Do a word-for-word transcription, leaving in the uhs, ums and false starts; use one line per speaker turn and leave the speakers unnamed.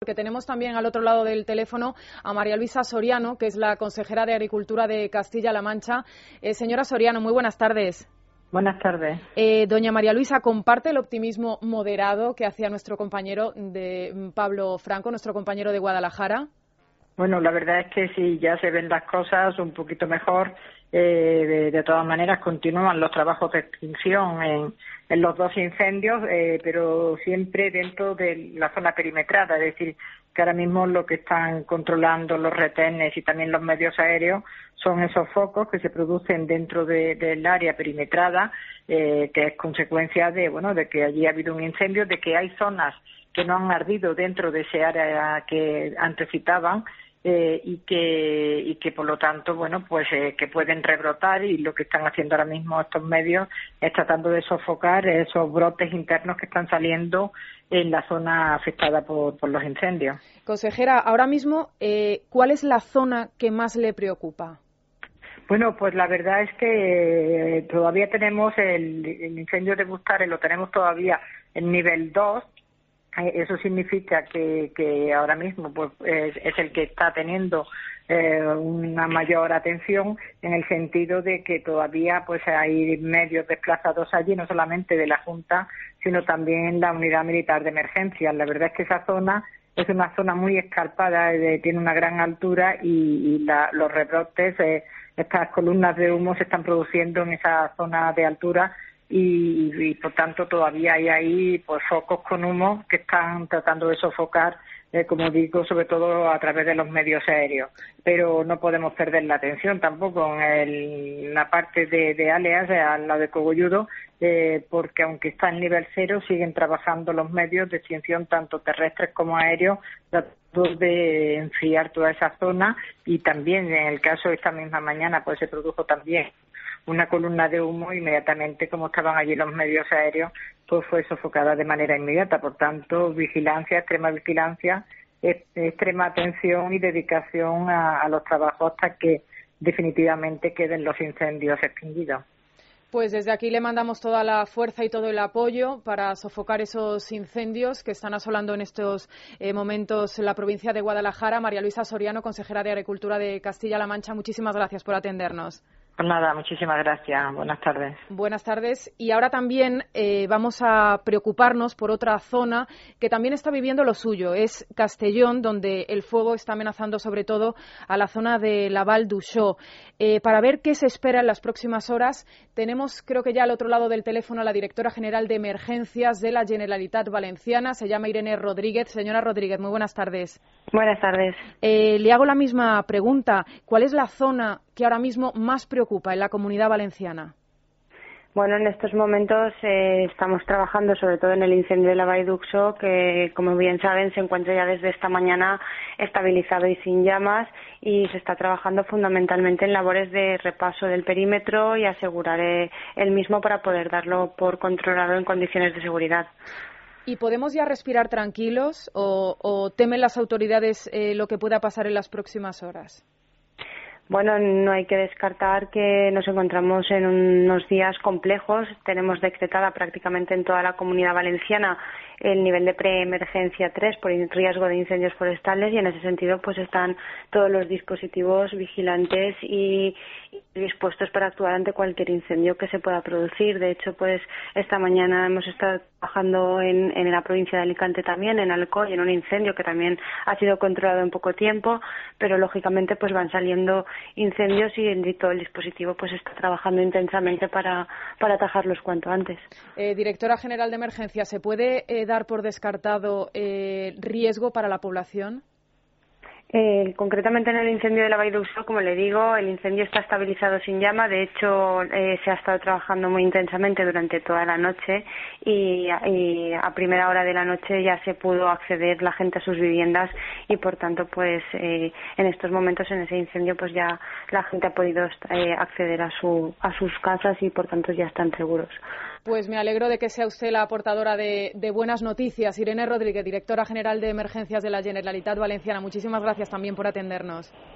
que tenemos también al otro lado del teléfono a María Luisa Soriano, que es la consejera de Agricultura de Castilla-La Mancha. Eh, señora Soriano, muy buenas tardes.
Buenas tardes.
Eh, doña María Luisa, ¿comparte el optimismo moderado que hacía nuestro compañero de Pablo Franco, nuestro compañero de Guadalajara?
Bueno, la verdad es que si ya se ven las cosas un poquito mejor, eh, de, de todas maneras continúan los trabajos de extinción en, en los dos incendios, eh, pero siempre dentro de la zona perimetrada, es decir, que ahora mismo lo que están controlando los retenes y también los medios aéreos son esos focos que se producen dentro de, del área perimetrada, eh, que es consecuencia de, bueno, de que allí ha habido un incendio, de que hay zonas que no han ardido dentro de ese área que antes citaban, Eh, y que y que por lo tanto bueno pues eh, que pueden rebrotar, y lo que están haciendo ahora mismo estos medios es tratando de sofocar esos brotes internos que están saliendo en la zona afectada por, por los incendios.
Consejera, ahora mismo eh, ¿cuál es la zona que más le preocupa?
Bueno, pues la verdad es que eh, todavía tenemos el, el incendio de Bustares, lo tenemos todavía en nivel dos. Eso significa que, que ahora mismo pues es, es el que está teniendo eh, una mayor atención, en el sentido de que todavía pues hay medios desplazados allí, no solamente de la Junta, sino también la Unidad Militar de Emergencias. La verdad es que esa zona es una zona muy escarpada, eh, tiene una gran altura y, y la, los rebrotes, eh, estas columnas de humo se están produciendo en esa zona de altura. Y, y por tanto todavía hay ahí pues focos con humo que están tratando de sofocar, eh, como digo, sobre todo a través de los medios aéreos. Pero no podemos perder la atención tampoco en el, la parte de, de Aleas, al lado de Cogolludo, eh, porque aunque está en nivel cero, siguen trabajando los medios de extinción, tanto terrestres como aéreos, tratando de enfriar toda esa zona. Y también en el caso de esta misma mañana pues se produjo también una columna de humo, inmediatamente, como estaban allí los medios aéreos, pues fue sofocada de manera inmediata. Por tanto, vigilancia, extrema vigilancia, extrema atención y dedicación a, a los trabajos hasta que definitivamente queden los incendios extinguidos.
Pues desde aquí le mandamos toda la fuerza y todo el apoyo para sofocar esos incendios que están asolando en estos eh, momentos la provincia de Guadalajara. María Luisa Soriano, consejera de Agricultura de Castilla-La Mancha, muchísimas gracias por atendernos.
Pues nada, muchísimas gracias. Buenas tardes.
Buenas tardes. Y ahora también eh, vamos a preocuparnos por otra zona que también está viviendo lo suyo. Es Castellón, donde el fuego está amenazando sobre todo a la zona de la Val d'Uixó. Eh, para ver qué se espera en las próximas horas, tenemos, creo que ya al otro lado del teléfono, a la directora general de Emergencias de la Generalitat Valenciana. Se llama Irene Rodríguez. Señora Rodríguez, muy buenas tardes.
Buenas tardes.
Eh, le hago la misma pregunta. ¿Cuál es la zona que ahora mismo más preocupa en la Comunidad Valenciana?
Bueno, en estos momentos eh, estamos trabajando sobre todo en el incendio de la Vall d'Uixó, que como bien saben se encuentra ya desde esta mañana estabilizado y sin llamas, y se está trabajando fundamentalmente en labores de repaso del perímetro y asegurar eh, el mismo para poder darlo por controlado en condiciones de seguridad.
¿Y podemos ya respirar tranquilos o, o temen las autoridades eh, lo que pueda pasar en las próximas horas?
Bueno, no hay que descartar que nos encontramos en unos días complejos. Tenemos decretada prácticamente en toda la Comunidad Valenciana el nivel de preemergencia tres por riesgo de incendios forestales, y en ese sentido pues están todos los dispositivos vigilantes y, y dispuestos para actuar ante cualquier incendio que se pueda producir. De hecho, pues esta mañana hemos estado trabajando en, en la provincia de Alicante también, en Alcoy, en un incendio que también ha sido controlado en poco tiempo, pero lógicamente pues van saliendo incendios y el, todo el dispositivo pues está trabajando intensamente para, para atajarlos cuanto antes.
Eh, directora General de Emergencias, ¿se puede eh, dar por descartado eh, riesgo para la población?
Eh, concretamente en el incendio de la Vall d'Uixó, como le digo, el incendio está estabilizado sin llama. De hecho, eh, se ha estado trabajando muy intensamente durante toda la noche y, y a primera hora de la noche ya se pudo acceder la gente a sus viviendas, y por tanto, pues eh, en estos momentos en ese incendio, pues ya la gente ha podido eh, acceder a su a sus casas y por tanto ya están seguros.
Pues me alegro de que sea usted la portadora de, de buenas noticias. Irene Rodríguez, directora general de Emergencias de la Generalitat Valenciana. Muchísimas gracias también por atendernos.